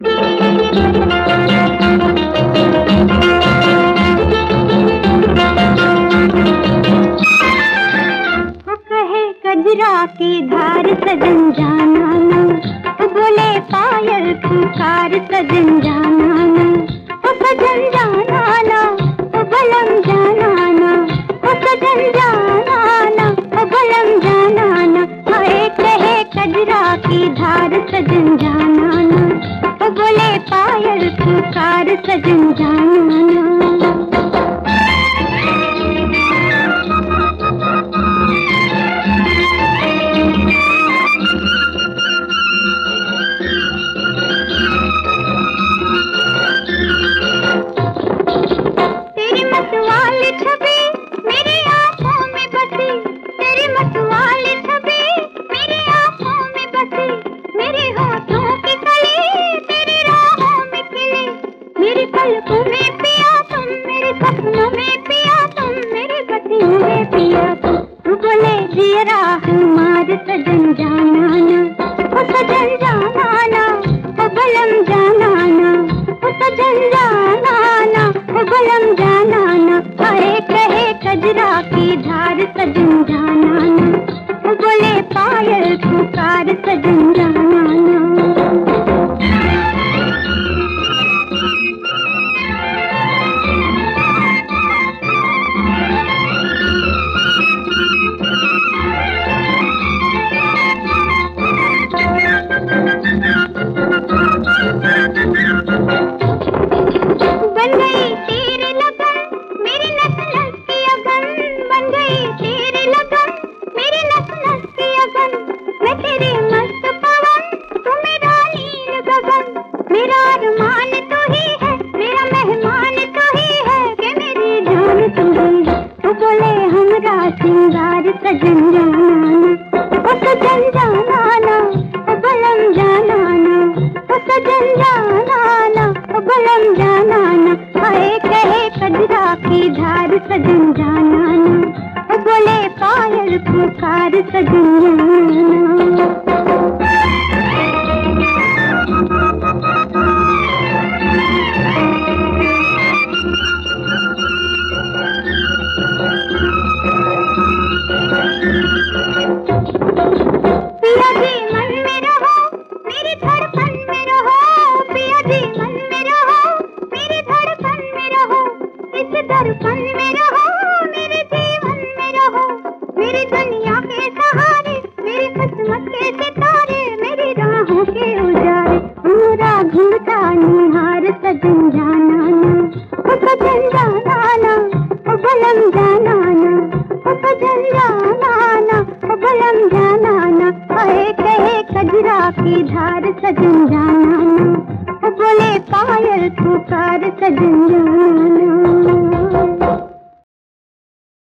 कजरा की धार सजन जाना ना, बोले पायल पुकार सजन जाना ना, सजन जाना ना, बलम जाना ना, सजन जाना ना, बलम जाना ना। हाय कहे कजरा की धार सजन जाना ना, बोले पायल पुकार सजन जाना ना। तेरी मतवाली छवि मेरी आँखों में बसी, तेरी मतवाली छवि मेरी आँखों में बसी, मेरे होठों की कली तेरी राहों में खिली, मेरी पलकों में पिया तुम, मेरे सपनों में पिया तुम, मेरी गतियों में पिया तुम। बोले जियरा हमार सजन जाना ना, सजन जाना ना, बलम जाना ना, सजन जाना ना, बलम जाना ना। हाय कहे कजरा की धार सजन जाना ना, बोले पायल पुकार सजन जाना ना। बन गई तेरे लगन मेरी नस नस की अगन, बन गई तेरे लगन मेरी नस नस की अगन, मैं तेरे मस्त पवन तू मेरा नील गगन, मेरा अरमान तू ही है, मेरा मेहमान तू ही है, कि मेरी जान तू ही है। तो बोले हमरा सिंगार सजन जाना ना, सजन जाना ना, बलम जाना ना, सजन जाना ना, बलम जाना ना। हाय कहे कजरा की धार सजन जाना ना, बोले पायल पुकार सजन जाना ना। पिया जी मन में रहो मेरी धड़कन में रहो, पिया जी मन में रहो मेरी धड़कन में रहो, इस दर्पण में रहो मेरे जीवन में रहो, मेरी दुनिया के सहारे मेरी किस्मत के सितारे, मेरी राहों के उजारे, मेरा घूमता निहार सजन जाना ना, सजन जाना ना, बलम जाना ना, सजन जाना ना, बलम जाना ना। हाय कहे कजरा की धार सजन जाना ना, बोले पायल पुकार सजन जाना ना।